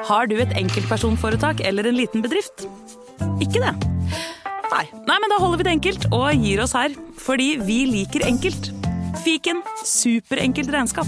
Har du et enkeltpersonforetak eller en liten bedrift? Ikke det? Nei, men da holder vi det enkelt og gir oss her, fordi vi liker enkelt. Fiken, superenkelt regnskap.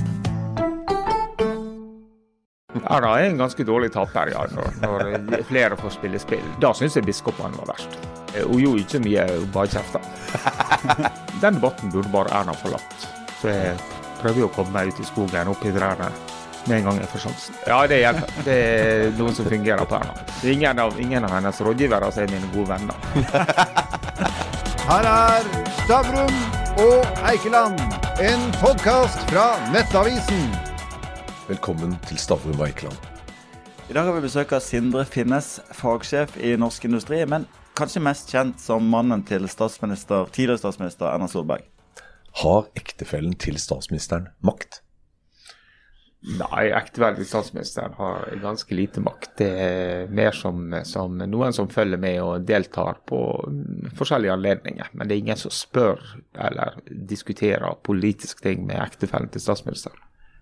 Erna en ganske dårlig taper, ja, når flere får spille spill. Da synes jeg biskopen var verst. Hun gjorde ikke mye, bare kjefta. Den debatten burde bare Erna forlatt. Så jeg prøver å komme meg ut i skogen, opp i trærne, med en gang jeg får sjansen. Ja, det hjelper. Det noen som fungerer på Erna. Ingen av hennes rådgivere er mine gode venner. Her Stavrum og Eikeland, en podcast fra Nettavisen. Velkommen til Stavrum og Eikeland. I dag har vi besøk av Sindre Finnes, fagsjef i Norsk Industri, men kanskje mest kjent som mannen til tidligere statsminister Erna Solberg. Har ektefellen til statsministeren makt? Nei, ektefellen til statsministeren har ganske lite makt. Det er mer som noen som følger med og deltar på forskjellige anledninger. Men det er ingen som spør eller diskuterer politiske ting med ektefellen til statsministeren.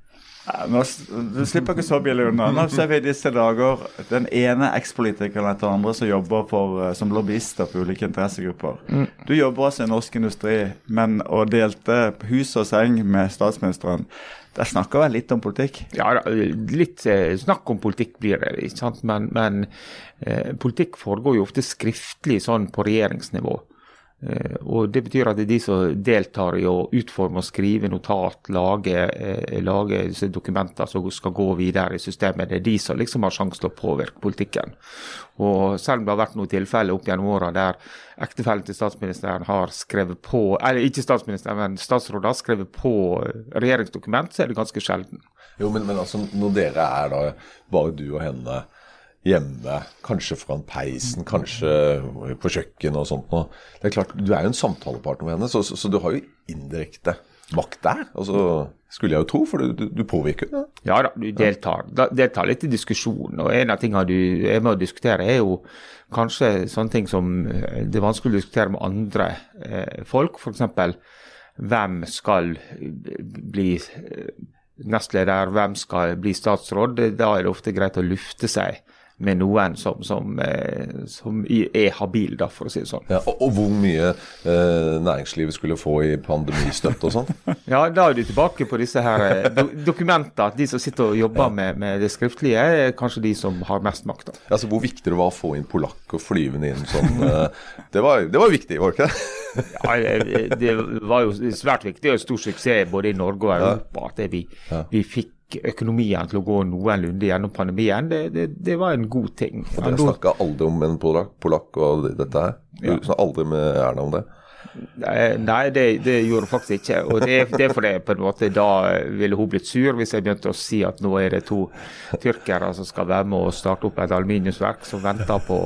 Du slipper ikke så billig unna. Nå ser vi i disse dager den ene ekspolitikeren etter andre som jobber som lobbyister på ulike interessegrupper. Du jobber også i Norsk Industri, men å delte hus og seng med statsministeren, der snakker vel litt om politikk? Ja, litt snakk om politikk blir det, ikke sant? Men politikk foregår jo ofte skriftlig sånn på regjeringsnivå. Og det betyr at det er de som deltar i å utforme og skrive notat, lage dokumenter som skal gå videre i systemet. Det er de som liksom har sjanse til å påvirke politikken. Og selv om det har vært noen tilfeller opp gjennom årene der ektefellen til statsministeren har skrevet på, eller ikke statsministeren, men statsrådet har skrevet på regjeringsdokument, så er det ganske sjelden. Jo, men altså, når dere er da bare du og henne hjemme, kanskje foran peisen, kanskje på kjøkken og sånt nå. Det er klart, du er jo en samtalepartner med henne, så du har jo indirekte makt der. Altså, skulle jeg jo tro, for du påvirker det. Ja da, du deltar litt i diskusjonen, og en av tingene du er med å diskutere er jo kanskje sånne ting som det er vanskelig å diskutere med andre folk, for eksempel hvem skal bli nestleder, hvem skal bli statsråd. Da er det ofte greit å lufte seg med noen som er habil, da, for å si det sånn. Ja, og hvor mye næringslivet skulle få i pandemistøtte og sånn? Ja, da er du tilbake på disse her dokumenter. De som sitter og jobber med det skriftlige, er kanskje de som har mest makt. Da. Altså, hvor viktig det var å få inn polakk og flyvende inn sånn, det var viktig, var det ikke? Ja, det var jo svært viktig, og stor suksess både i Norge og Europa, at vi fikk økonomien til å gå noenlunde gjennom pandemien. Det var en god ting. Og dere snakket aldri om en polakk og dette her? Du snakket aldri med Erna om det? Nei, det gjorde hun faktisk ikke. Og det er fordi på en måte da ville hun blitt sur hvis jeg begynte å si at nå er det 2 tyrkere som skal være med og starte opp et aluminiumsverk som venter på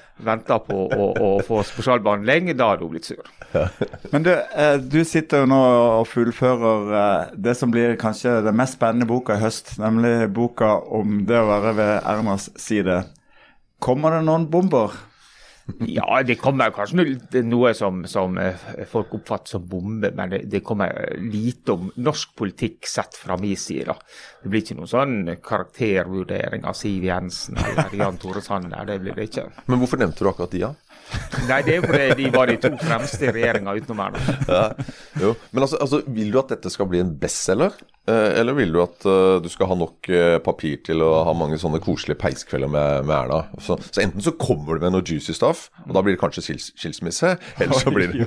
å få spesialbehandling. Da hadde hun blitt sur. Men du sitter jo nå og fullfører det som blir kanskje den mest spennende boka i høst, nemlig boka om det å være ved Ernas side. Kommer det noen bomber? Ja, det kommer kanskje noe som folk oppfatter som bombe, men det kommer lite om norsk politikk sett fra min side. Da. Det blir ikke noen sånn karaktervurdering av Siv Jensen eller Jan Tore Sanner, det blir det ikke. Men hvorfor nevnte du akkurat de, ja? Nei, det er fordi de var de 2 fremste i regjeringen utenom her. Ja, jo. Men altså, vil du at dette skal bli en bestseller? Eller vil du at du skal ha nok papir til å ha mange sånne koselige peiskvelder med Erna? Så enten så kommer du med noe juicy stuff, og da blir det kanskje skilsmisse, eller så blir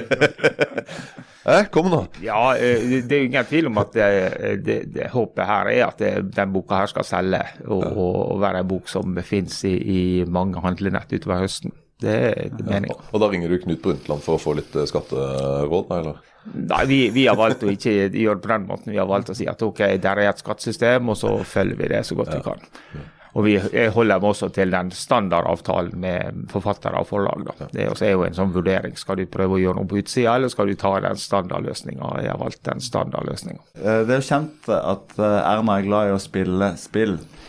det... Kom nå. Ja, det er jo ingen tvil om at det håpet her er at den boka her skal selge, og være en bok som finnes i mange handlenett utover høsten. Det er meningen. Og da ringer du Knut Brundtland for å få litt skatteråd, eller? Nei, vi har valgt å ikke gjøre på den måten. Vi har valgt å si at ok, der er et skattesystem, og så følger vi det så godt vi kan. Og vi holder med også til den standardavtalen med forfattere og forlag. Da. Det er jo en sånn vurdering. Skal du prøve å gjøre noe på utsida, eller skal du ta den standardløsningen? Jeg har valgt den standardløsningen. Det er jo kjent at Erna er glad i å spille spill.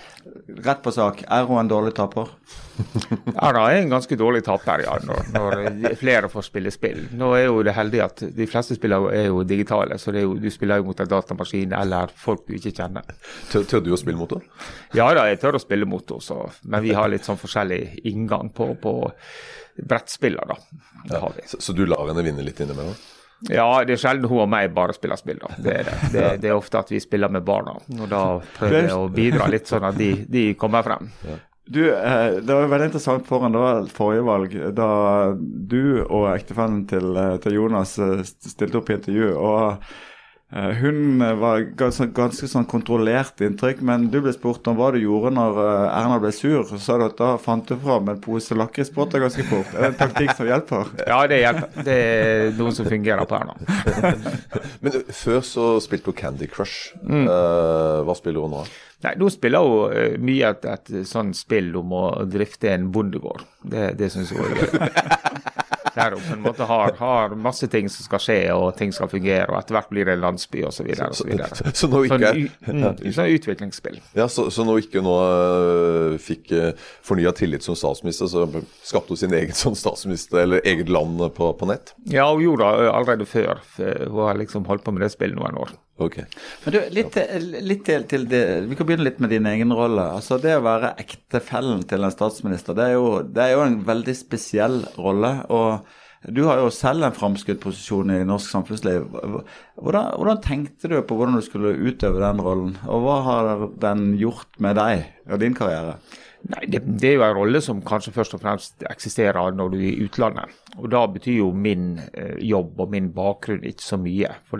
rett på sak, hun en dårlig taper? Erna en ganske dårlig taper, ja, når flere får spille spill. Nå jo det heldig at de fleste spiller jo digitale, så du spiller jo mot en datamaskin eller folk du ikke kjenner. Tør du å spille mot det? Ja da, jeg tør å spille mot det, men vi har litt sånn forskjellig inngang på brettspiller da. Det har vi. Så du lar henne vinne litt innimellom? Ja, det sjelden hun og meg bare spiller spill da. Det ofte at vi spiller med barna, og da prøver jeg å bidra litt sånn at de kommer frem. Ja. Det var veldig interessant foran det var forrige valg, da du og ektefellen til Jonas stilte opp i intervju, og hun var ganske sånn kontrollert inntrykk, men du ble spurt om hva du gjorde når Erna ble sur, så sa du at da fant du fram en pose lakrispotter ganske fort. Det en taktikk som hjelper? Ja, det hjelper. Det noen som fungerer på Erna. Men før så spilte hun Candy Crush. Hva spiller hun nå? Nei, nå spiller hun mye et sånn spill om å drifte en bondegård. Det synes jeg er gøy. Der hun på en måte har masse ting som skal skje, og ting skal fungere, og etter hvert blir det en landsby, og så videre, og så videre. Så nå ikke sånn utviklingsspill. Ja, så nå ikke fikk fornyet tillit som statsminister, så skapte hun sin egen som statsminister, eller eget land på nett? Ja, hun gjorde det allerede før. Hun har liksom holdt på med det spillet noen år. Okay. Men du, litt til det, vi kan begynne litt med din egen rolle. Altså det å være ektefellen til en statsminister, det er jo en veldig spesiell rolle, og du har jo selv en fremskutt posisjon i norsk samfunnsliv. Hvordan tenkte du på hvordan du skulle utøve den rollen, og hva har den gjort med deg og din karriere? Nei, det jo en rolle som kanskje først og fremst eksisterer når du i utlandet, og da betyr jo min jobb og min bakgrunn ikke så mye, for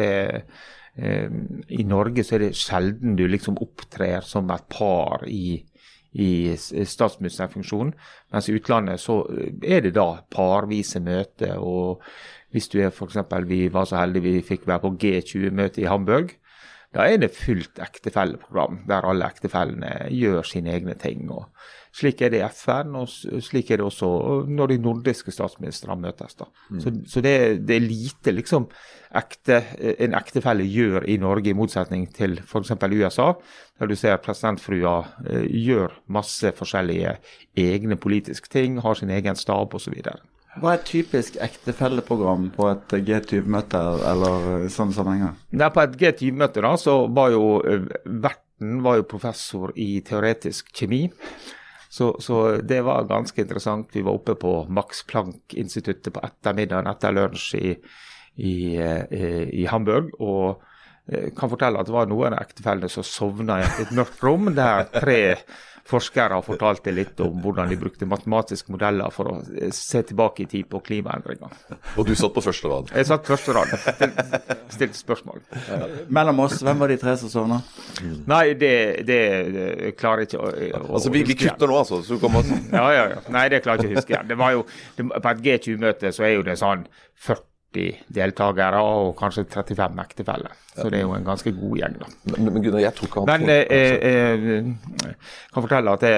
i Norge så det sjelden du liksom opptrer som et par i statsministerfunksjon, mens i utlandet så det da parvise møter, og hvis du for eksempel, vi var så heldige vi fikk være på G20-møte i Hamburg, da det fullt ektefelleprogram, der alle ektefellene gjør sine egne ting, og slik det i FN, og slik det også når de nordiske statsministrene møtes da. Så det lite liksom en ektefelle gjør i Norge i motsetning til for eksempel USA, der du ser presidentfrua gjør masse forskjellige egne politiske ting, har sin egen stab og så videre. Hva et typisk ektefelleprogram på et G20-møte eller sånne sammenhenger? På et G20-møte da, så var jo verten professor i teoretisk kjemi, så det var ganske interessant. Vi var oppe på Max Planck-instituttet på ettermiddagen etter lunsj i Hamburg, og kan fortelle at det var noen av ektefellene som sovna i et mørkt rom, der 3 forskere fortalte litt om hvordan de brukte matematiske modeller for å se tilbake i tid på klimaendringer. Og du satt på første rad? Jeg satt på første rad, stilte spørsmål. Mellom oss, hvem var de 3 som sovna? Nei, det klarer jeg ikke å altså, vi kutter nå, altså. Så kommer ja. Nei, det klarer jeg ikke å huske igjen. Det var jo, på et G20-møte så jo det sånn 40 deltagere og kanskje 35 ektefeller. Så det jo en ganske god gjeng da. Men Gunnar, jeg tror ikke han... Men kan fortelle at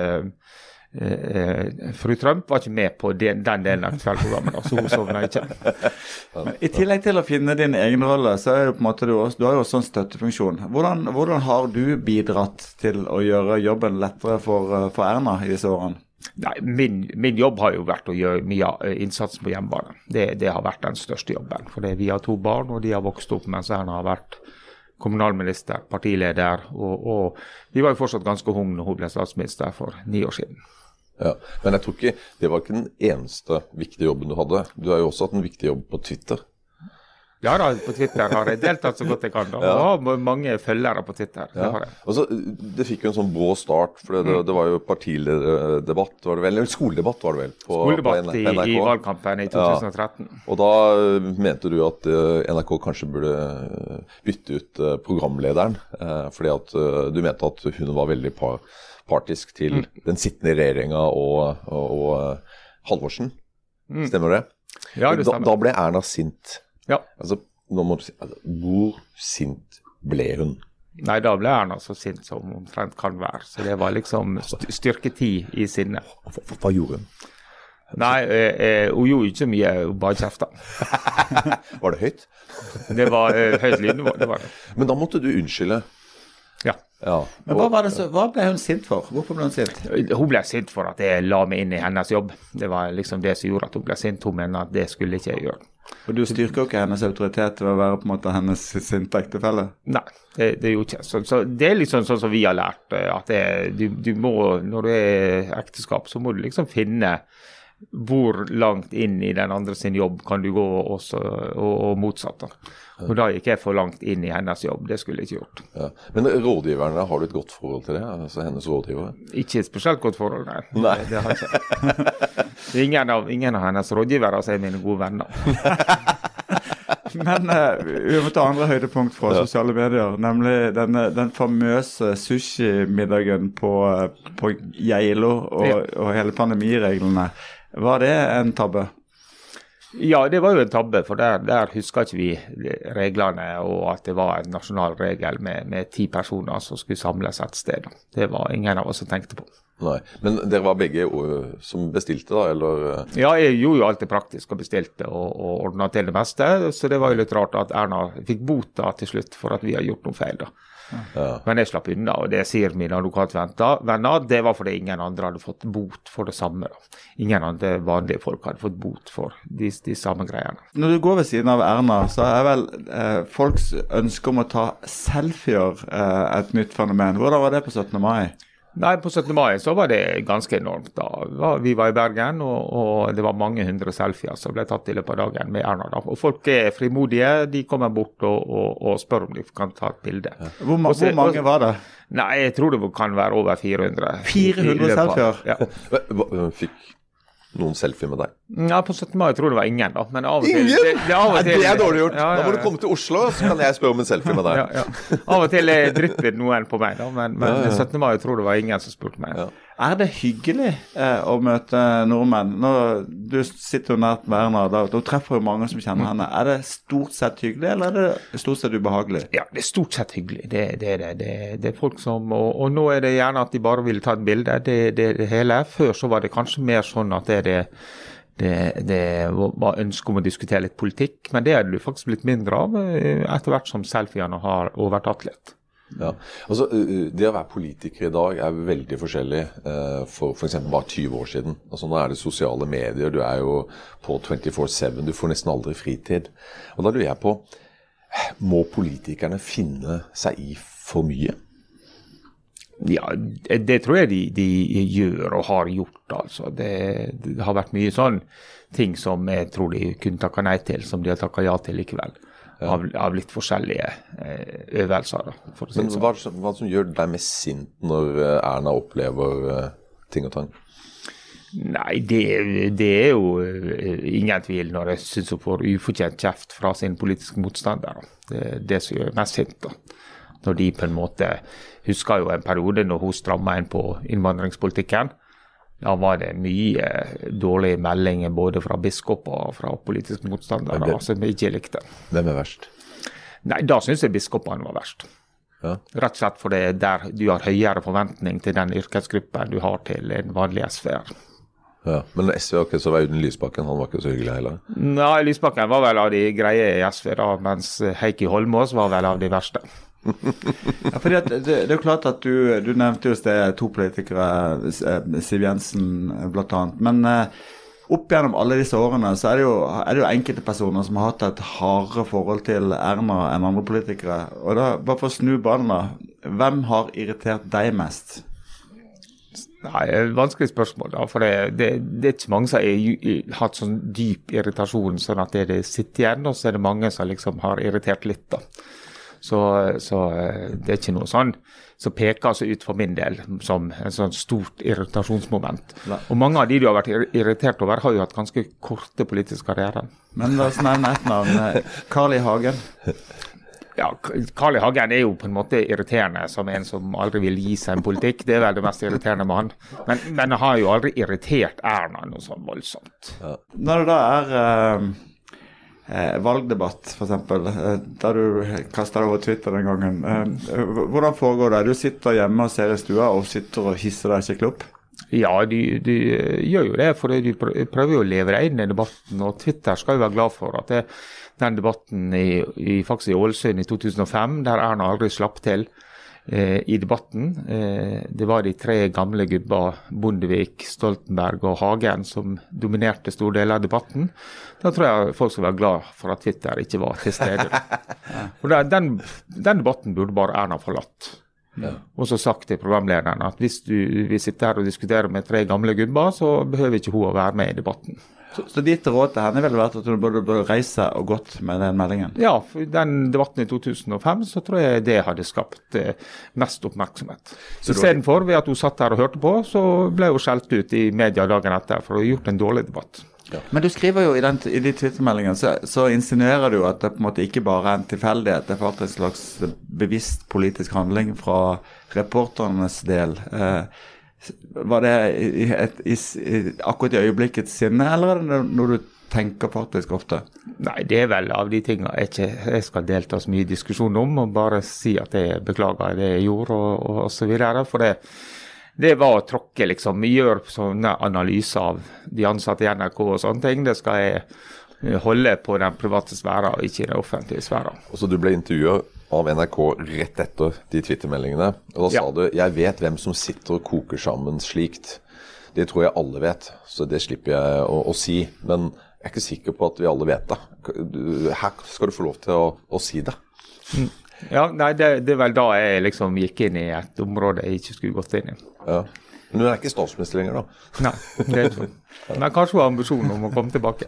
fru Trump var ikke med på den delen av ektefelleprogrammet, så hun sovna ikke. I tillegg til å finne din egen rolle, så det på en måte du har jo også en støttefunksjon. Hvordan har du bidratt til å gjøre jobben lettere for Erna i disse årene? Nei, min jobb har jo vært å gjøre mye innsats på hjemmebane. Det har vært den største jobben, for vi har 2 barn, og de har vokst opp mens Erna har vært kommunalminister, partileder, og vi var jo fortsatt ganske unge når hun ble statsminister for 9 år siden. Ja, men jeg tror ikke, det var ikke den eneste viktige jobben du hadde. Du har jo også hatt en viktig jobb på Twitter. Ja da, på Twitter har jeg deltatt så godt jeg kan da, og har mange følgere på Twitter. Det har jeg. Altså, det fikk jo en sånn brå start, for det var jo partilederdebatt, var det vel, eller skoledebatt var det vel? Skoledebatt i valgkampen i 2013. Ja. Og da mente du at NRK kanskje burde bytte ut programlederen, fordi at du mente at hun var veldig partisk til den sittende regjeringen og Halvorsen. Stemmer det? Ja, det stemmer. Da ble Erna sint. Ja. Altså, nå må du si, hvor sint ble hun? Nei, da ble Erna så sint som omtrent kan være. Så det var liksom styrke 10 i sinne. Hva gjorde hun? Nei, hun gjorde ikke så mye, hun bare kjefta. Var det høyt? Det var høyt lydnivå, det var det. Men da måtte du unnskylde. Ja. Ja. Men hva ble hun sint for? Hvorfor ble hun sint? Hun ble sint for at jeg la meg inn i hennes jobb. Det var liksom det som gjorde at hun ble sint. Hun mener at det skulle ikke jeg gjøre. Og du styrker jo ikke hennes autoritet ved å være på en måte hennes sinte ektefelle? Nei, det gjorde ikke. Så det er liksom sånn som vi har lært, at du må, når du er ekteskap, så må du liksom finne hvor langt inn i den andre sin jobb kan du gå også, og motsatt da. Og da gikk jeg for langt inn i hennes jobb, det skulle jeg ikke gjort. Ja. Men rådgiverne, har du et godt forhold til det? Altså hennes rådgivere? Ikke et spesielt godt forhold, nei. Nei. Det har jeg ikke. Ingen av hennes rådgivere er mine gode venner. Men vi må ta andre høydepunkt fra sosiale medier, nemlig den famøse sushi-middagen på Geilo og hele pandemireglene. Var det en tabbe? Ja, det var jo en tabbe, for der husker ikke vi reglene, og at det var en nasjonal regel med 10 personer som skulle samles et sted. Det var ingen av oss som tenkte på. Nei, men dere var begge som bestilte da, eller? Ja, jeg gjorde jo alt det praktiske og bestilte og ordnet til det meste, så det var jo litt rart at Erna fikk bot da til slutt for at vi har gjort noe feil da. Ja. Men jeg slapp unna, og det sier mine advokatvenner, det var fordi ingen andre hadde fått bot for det samme da. Ingen andre vanlige folk hadde fått bot for de samme greiene. Når du går ved siden av Erna, så er vel folks ønske om å ta selfier et nytt fenomen. Hvordan var det på 17. mai? Nei, på 17. mai så var det ganske enormt da. Vi var i Bergen, og det var mange 100 selfier som ble tatt i løpet av dagen med Erna da. Og folk er frimodige, de kommer bort og spør om de kan ta et bilde. Ja. Hvor mange var det? Nei, jeg tror det kan være over 400. 400 selfier? Ja. Fikk noen selfie med deg? Ja, på 17. mai tror jeg det var ingen da, men av og til... Ingen? Det er dårlig gjort. Ja. Da må du komme til Oslo, så kan jeg spørre om en selfie med deg. Ja. Av og til drypper noen på meg da, men 17. mai tror jeg det var ingen som spurte meg. Ja. Er det hyggelig å møte nordmenn? Når du sitter jo nært med Erna, da treffer jo mange som kjenner henne. Er det stort sett hyggelig, eller er det stort sett ubehagelig? Ja, det er stort sett hyggelig. Det er folk som, og nå er det gjerne at de bare vil ta et bilde. Det hele. Før så var det kanskje mer sånn at det var ønske om å diskutere litt politikk, men det er det faktisk blitt mindre av etter hvert som selfiene har overtatt litt. Ja, altså det å være politiker i dag er veldig forskjellig for eksempel bare 20 år siden. Altså nå er det sosiale medier, du er jo på 24/7, du får nesten aldri fritid. Og da lurer jeg på, må politikerne finne seg i for mye? Ja, det tror jeg de gjør og har gjort, altså. Det har vært mye sånn ting som jeg tror de kunne takke nei til, som de har takket ja til likevel. Av litt forskjellige øvelser da, for å si det sånn. Men hva som gjør deg mest sint når Erna opplever ting og tang? Nei, det er jo ingen tvil når jeg synes hun får ufortjent kjeft fra sin politiske motstander. Det er det som gjør mest sint da. Når de på en måte husker jo en periode når hun strammet inn på innvandringspolitikken. Da var det mye dårlige meldinger både fra biskoper og fra politiske motstandere som jeg ikke likte. Hvem er verst? Nei, da synes jeg biskopene var verst. Ja. Rett og slett fordi der du har høyere forventning til den yrkesgruppen du har til en vanlig SV-er. Ja, men SV var ikke så Audun Lysbakken, han var ikke så hyggelig heller? Nei, Lysbakken var vel av de greie i SV da, mens Heikki Holmås var vel av de verste. Ja, fordi det er jo klart at du nevnte jo det 2 politikere, Siv Jensen blant annet, men opp gjennom alle disse årene så er det jo enkelte personer som har hatt et hardere forhold til Erna enn andre politikere, og da, bare for å snu ballen da, hvem har irritert deg mest? Nei, det er et vanskelig spørsmål da, for det er ikke mange som har hatt sånn dyp irritasjon sånn at det sitter igjen, og så er det mange som liksom har irritert litt da. Så det er ikke noe sånn som peker seg ut for min del som en sånn stort irritasjonsmoment. Og mange av de du har vært irritert over har jo hatt ganske korte politiske karriere. Men la oss nevne et navn, Carl I. Hagen. Ja, Carl I. Hagen er jo på en måte irriterende som en som aldri vil gi seg en politikk. Det er vel det mest irriterende med han. Men han har jo aldri irritert Erna noe sånn voldsomt. Ja. Når det da er valgdebatt, for eksempel, da du kastet deg over Twitter den gangen. Hvordan foregår det? Du sitter hjemme og ser I stua og sitter og hisser deg skikkelig opp? Ja, de gjør jo det, for de prøver jo å leve deg inn I debatten, og Twitter skal jo være glad for at den debatten faktisk I Ålesund I 2005, der Erna aldri slapp til, i debatten. Det var de 3 gamle gubba, Bondevik, Stoltenberg og Hagen, som dominerte stor del av debatten. Da tror jeg folk skal være glad for at Twitter ikke var til stede. For den debatten burde bare Erna forlatt. Ja. Og så sagt til programlederen at hvis vi sitter her og diskuterer med 3 gamle gubber, så behøver ikke hun å være med i debatten. Så ditt råd til henne ville vært at hun burde reise og gått med den meldingen? Ja, for den debatten i 2005 så tror jeg det hadde skapt mest oppmerksomhet. Så i stedet for ved at hun satt her og hørte på, så ble hun skjelt ut i media dagen etter for å ha gjort en dårlig debatt. Ja. Men du skriver jo i de Twitter-meldingene, så insinuerer du at det på en måte ikke bare er en tilfeldighet, det er faktisk en slags bevisst politisk handling fra reporternes del. Var det akkurat i øyeblikkets sinne, eller er det noe du tenker faktisk ofte? Nei, det er vel av de tingene jeg skal delta så mye diskusjon om, og bare si at jeg beklager det jeg gjorde, og så videre, for det var å tråkke, liksom. Vi gjør sånne analyser av de ansatte i NRK og sånne ting. Det skal jeg holde på den private sfæren, og ikke den offentlige sfæren. Og så du ble intervjuet av NRK rett etter de Twitter-meldingene, og da sa du, jeg vet hvem som sitter og koker sammen slikt. Det tror jeg alle vet, så det slipper jeg å si. Men jeg er ikke sikker på at vi alle vet det. Her skal du få lov til å si det. Ja, nei, det er vel da jeg liksom gikk inn i et område jeg ikke skulle gått inn i. Ja. Men du er ikke statsminister lenger da? Nei, det er ikke sånn. Men kanskje hun har ambisjonen om å komme tilbake.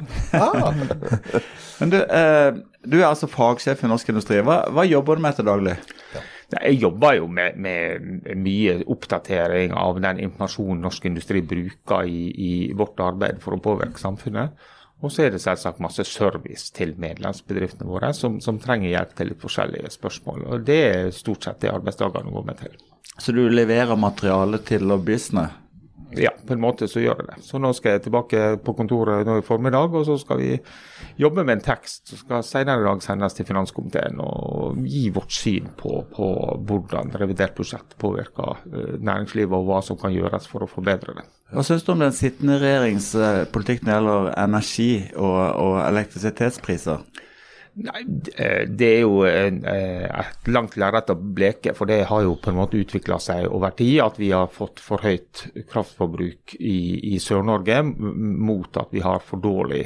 Men du er altså fagsjef i Norsk Industri. Hva jobber du med til daglig? Jeg jobber jo med mye oppdatering av den informasjonen Norsk Industri bruker i vårt arbeid for å påvirke samfunnet. Og så er det selvsagt masse service til medlemsbedriftene våre som trenger hjelp til litt forskjellige spørsmål. Og det er stort sett det arbeidsdagene går med til. Så du leverer materiale til lobbyistene? Ja, på en måte så gjør det. Så nå skal jeg tilbake på kontoret nå i formiddag, og så skal vi jobbe med en tekst som skal senere i dag sendes til finanskomiteen og gi vårt syn på hvordan revidert budsjett påvirker næringslivet og hva som kan gjøres for å forbedre det. Hva synes du om den sittende regjeringspolitikk når det gjelder energi og elektrisitetspriser? Nei, det er jo et langt lerret å bleke, for det har jo på en måte utviklet seg over tid at vi har fått for høyt kraftforbruk i Sør-Norge mot at vi har for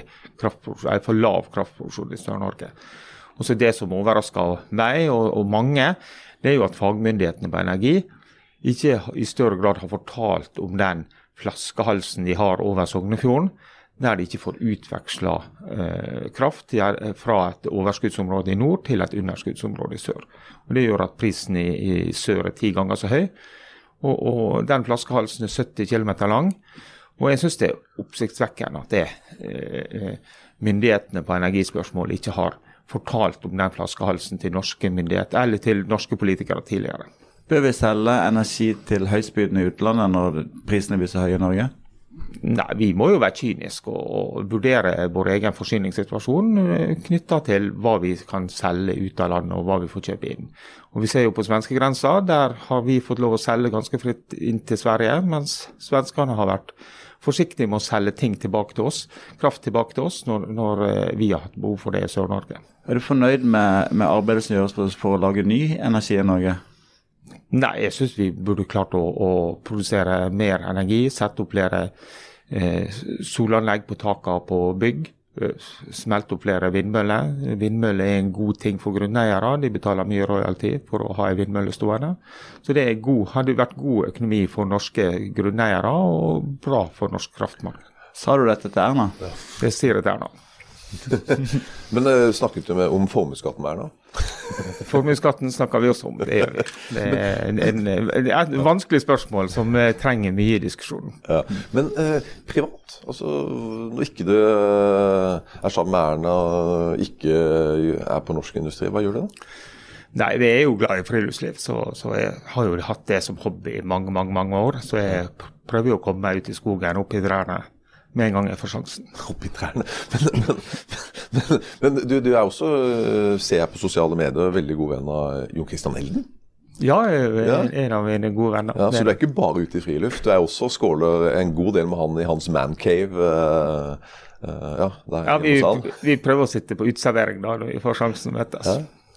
lav kraftproduksjon i Sør-Norge. Og så det som overrasker meg og mange, det er jo at fagmyndighetene på energi ikke i større grad har fortalt om den flaskehalsen de har over Sognefjorden, der de ikke får utvekslet kraft fra et overskuddsområde i nord til et underskuddsområde i sør. Og det gjør at prisen i sør er 10 ganger så høy, og den flaskehalsen er 70 km lang. Og jeg synes det er oppsiktsvekkende at myndighetene på energispørsmål ikke har fortalt om den flaskehalsen til norske myndigheter, eller til norske politikere tidligere. Bør vi selge energi til høystbydende i utlandet når prisene blir så høye i Norge? Nei, vi må jo være kyniske og vurdere vår egen forsyningssituasjon knyttet til hva vi kan selge ut av landet og hva vi får kjøpe inn. Og vi ser jo på svenskegrensa, der har vi fått lov å selge ganske fritt inn til Sverige, mens svenskene har vært forsiktige med å selge ting tilbake til oss, kraft tilbake til oss når vi har hatt behov for det i Sør-Norge. Er du fornøyd med arbeidet som gjøres for å lage ny energi i Norge? Nei, jeg synes vi burde klart å produsere mer energi, sette opp flere solanlegg på taket på bygg, smelte opp flere vindmøller. Vindmøller er en god ting for grunneiere, de betaler mye royalty for å ha en vindmølle stående. Så det hadde vært god økonomi for norske grunneiere og bra for norsk kraftmarked. Sa du dette til Erna? Det sier jeg til Erna. Men snakket du om formuesskatten med Erna? Formuesskatten snakker vi også om, det gjør vi. Det er et vanskelig spørsmål som trenger mye diskusjon. Ja. Men privat, altså når ikke du er sammen med Erna, ikke er på Norsk Industri, hva gjør du da? Nei, vi er jo glad i friluftsliv, så jeg har jo hatt det som hobby i mange år, så jeg prøver jo å komme meg ut i skogen, opp i trærne, med en gang jeg får sjansen. Opp i trærne. Men du er også, ser jeg på sosiale medier, veldig god venn av Jon Christian Elden? Ja, jeg er en av mine gode venner. Ja, så du er ikke bare ute i friluft, du er også skåler en god del med han i hans man cave. Vi prøver å sitte på utservering da, når vi får sjansen å møtes. Ja.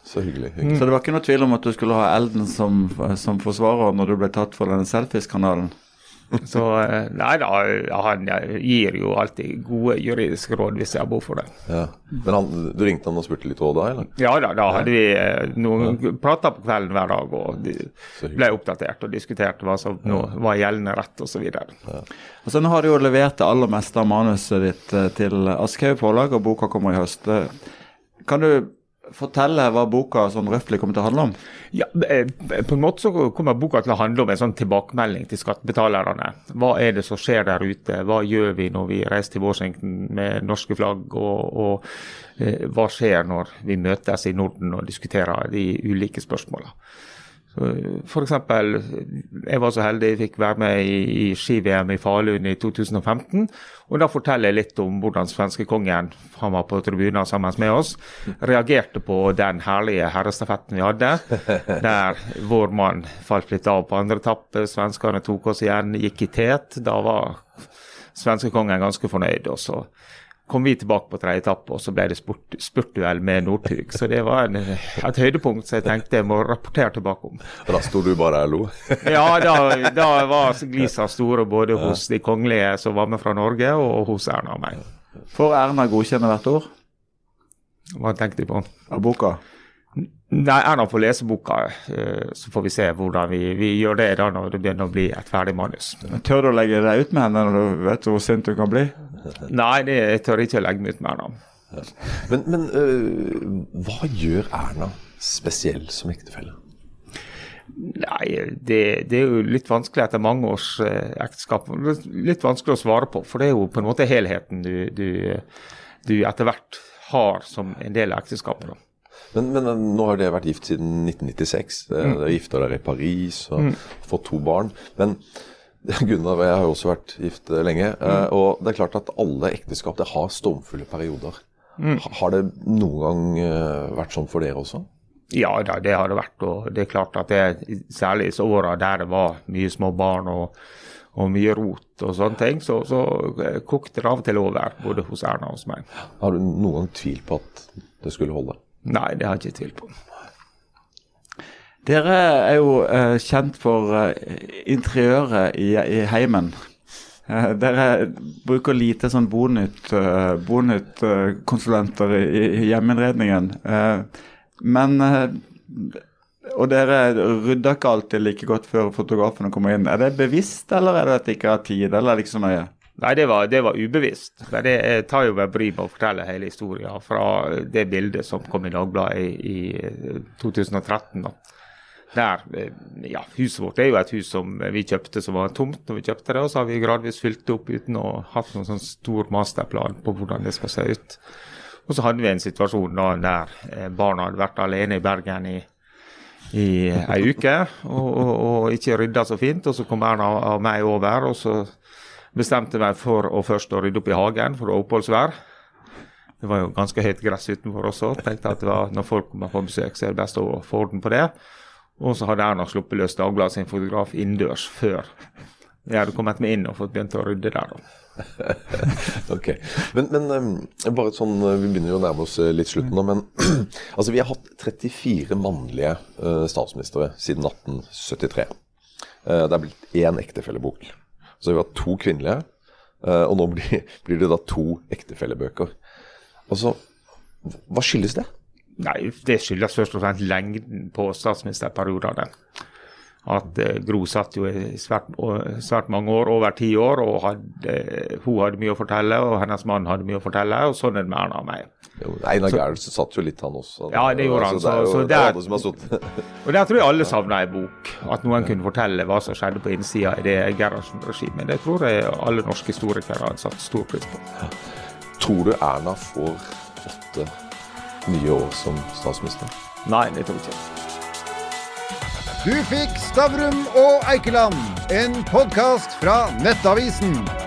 Så hyggelig. Så det var ikke noe tvil om at du skulle ha Elden som forsvarer når du ble tatt for denne Selfish-kanalen? Så nei da, han gir jo alltid gode juridiske råd hvis jeg har behov for det. Ja. Men du ringte han og spurte litt råd da, eller? Ja da hadde vi noen pratet på kvelden hver dag, og de ble oppdatert og diskutert hva som nå var gjeldende rett og så videre. Ja. Altså, nå har du jo levert det aller meste av manuset ditt til Aschehoug forlag, og boka kommer i høst. Kan du fortelle hva boka sånn røftlig kommer til å handle om? Ja, på en måte så kommer boka til å handle om en sånn tilbakemelding til skattebetalerne. Hva det som skjer der ute? Hva gjør vi når vi reiser til Washington med norske flagg? Og hva skjer når vi møtes i Norden og diskuterer de ulike spørsmålene? For eksempel, jeg var så heldig jeg fikk være med i ski-VM i Falun i 2015, og da forteller jeg litt om hvordan svenskekongen, han var på tribunen sammen med oss, reagerte på den herlige herrestafetten vi hadde, der vår mann falt litt av på andre etappe, svenskene tok oss igjen, gikk i tet, da var svenskekongen ganske fornøyd, og så kom vi tilbake på tredje etappe, og så ble det spurtduell med Northug. Så det var et høydepunkt, så jeg tenkte jeg må rapportere tilbake om. Og da stod du bare der og lo? Ja, da var glisa store både hos de kongelige som var med fra Norge, og hos Erna og meg. Får Erna godkjenne hvert år? Hva tenkte du på? Av boka? Nei, Erna får lese boka, så får vi se hvordan vi gjør det da når det begynner å bli et ferdig manus. Tør du å legge deg ut med henne når du vet hvor sint du kan bli? Nei, jeg tør ikke å legge meg ut med Erna. Ja. Men hva gjør Erna spesiell som ektefelle? Nei, det jo litt vanskelig etter mange års ekteskap. Litt vanskelig å svare på, for det jo på en måte helheten du etter hvert har som en del av ekteskapet. Men nå har dere vært gift siden 1996. Dere gifter dere i Paris og fått 2 barn. Men Gunnar og jeg har jo også vært gift lenge, og det klart at alle ekteskap det har stormfulle perioder. Har det noen gang vært sånn for dere også? Ja, det har det vært, og det klart at det særlig i årene der det var mye små barn og mye rot og sånne ting, så kokte det av og til over, både hos Erna og hos meg. Har du noen gang tvil på at det skulle holde? Nei, det har jeg ikke tvil på. Dere jo kjent for interiøret i heimen. Dere bruker lite sånn bonut-konsulenter i hjemmeinnredningen. Og dere rydder ikke alltid like godt før fotografene kommer inn. Det bevisst, eller det at det ikke har tid, eller det ikke så nøye? Nei, det var ubevisst. Men jeg tar jo med bry med å fortelle hele historien fra det bildet som kom i Dagbladet i 2013. Der, ja, huset vårt jo et hus som vi kjøpte som var tomt når vi kjøpte det, og så har vi gradvis fylt det opp uten å ha noen sånn stor masterplan på hvordan det skal se ut. Og så hadde vi en situasjon da, der barna hadde vært alene i Bergen i en uke, og ikke ryddet så fint, og så kom Erna og meg over, og så bestemte meg for å først rydde opp i hagen for å oppholdsvær. Det var jo ganske høyt gress utenfor også, tenkte at når folk kommer på besøk, så det best å få orden på det. Og så hadde Erna sluppet løs Dagbladet sin fotograf innendørs før jeg hadde kommet meg inn og fått begynt å rydde der. Ok, men bare sånn, vi begynner jo å nærme oss litt slutten nå, men altså vi har hatt 34 mannlige statsministre siden 1873. Det blitt 1 ektefellebok. Så vi har 2 kvinnelige, og nå blir det da 2 ektefellebøker. Altså, hva skyldes det? Nei, det skyldes først og fremst lengden på statsministerperiodene. At Gro satt jo i svært mange år, over 10 år, og hun hadde mye å fortelle, og hennes mann hadde mye å fortelle, og sånn det med Erna og meg. Jo, Einar Gerhardsen satt jo litt han også. Ja, det gjorde han. Så det er andre som har suttet. Og der tror jeg alle savner en bok, at noen kunne fortelle hva som skjedde på innsida i det Gerhardsen-regimet. Det tror jeg alle norske historikere har satt stor pris på. Tror du Erna får 8 nye år som statsminister? Nei, det tror jeg ikke. Du fikk Stavrum og Eikeland, en podcast fra Nettavisen.